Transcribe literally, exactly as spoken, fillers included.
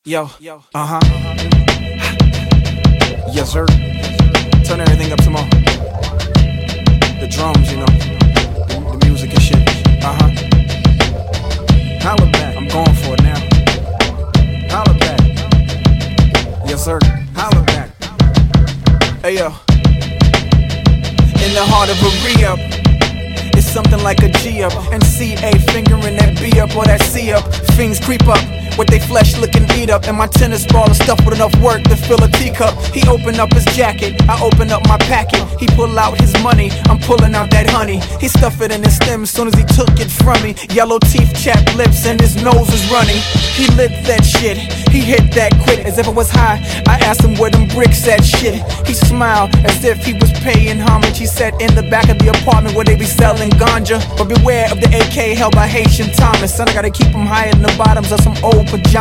Yo, uh-huh. Yes, sir. Turn everything up some more. The drums, you know. The music and shit. Uh-huh. Holla back. I'm going for it now. Holla back. Yes, sir. Holla back. Hey, yo. In the heart of a re-up, it's something like a G-up. And C A fingering that B-up or that C-up. Fiends creep up with they flesh looking beat up, and my tennis ball is stuffed with enough work to fill a teacup. He opened up his jacket, I open up my packet. He pull out his money, I'm pulling out that honey. He stuffed it in his stem as soon as he took it from me. Yellow teeth, chapped lips, and his nose is running. He lit that shit, he hit that quick as if it was high. I asked him where them bricks at shit. He smiled as if he was paying homage. He sat in the back of the apartment where they be selling ganja. But beware of the A K held by Haitian Thomas. Son, I gotta keep him higher than the bottoms of some old pajamas.